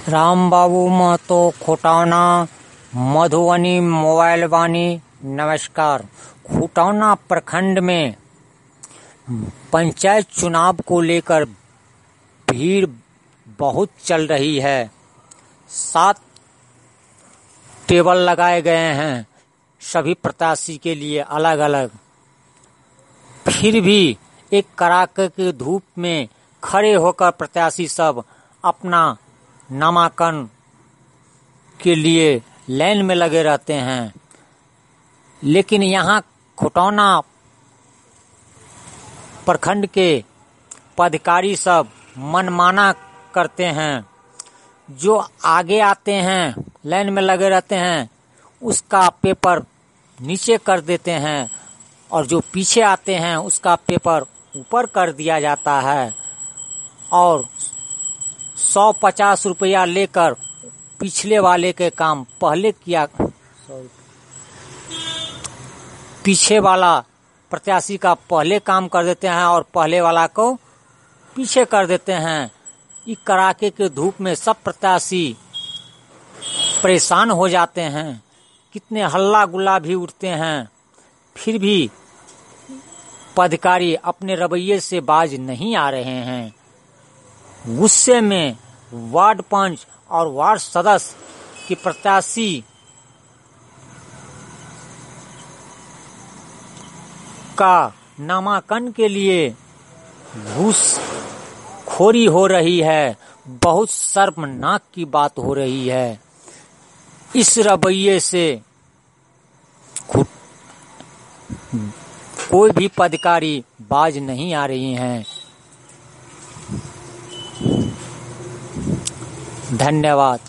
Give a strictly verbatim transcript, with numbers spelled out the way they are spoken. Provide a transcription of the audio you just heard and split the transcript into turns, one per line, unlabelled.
Ram Babu Mahto Khutauna Madhubani mobile Vani. नमस्कार। खुटौना प्रखंड में पंचायत चुनाव को लेकर भीड़ बहुत चल रही है। सात टेबल लगाए गए हैं सभी प्रत्याशी के लिए अलग अलग। फिर भी एक कड़ाके की धूप में खड़े होकर प्रत्याशी सब अपना नामांकन के लिए लाइन में लगे रहते हैं। लेकिन यहाँ खुटौना प्रखंड के पदाधिकारी सब मनमाना करते हैं। जो आगे आते हैं लाइन में लगे रहते हैं उसका पेपर नीचे कर देते हैं और जो पीछे आते हैं उसका पेपर ऊपर कर दिया जाता है और सौ पचास रुपया लेकर पिछले वाले के काम पहले किया पीछे वाला प्रत्याशी का पहले काम कर देते हैं और पहले वाला को पीछे कर देते हैं। इस कड़ाके के धूप में सब प्रत्याशी परेशान हो जाते हैं। कितने हल्ला गुल्ला भी उठते हैं, फिर भी पदाधिकारी अपने रवैये से बाज नहीं आ रहे हैं। गुस्से में वार्ड पंच और वार्ड सदस्य की प्रत्याशी का नामांकन के लिए घूस खोरी हो रही है। बहुत शर्मनाक की बात हो रही है। इस रवैये से कोई भी पदाधिकारी बाज नहीं आ रही हैं। धन्यवाद।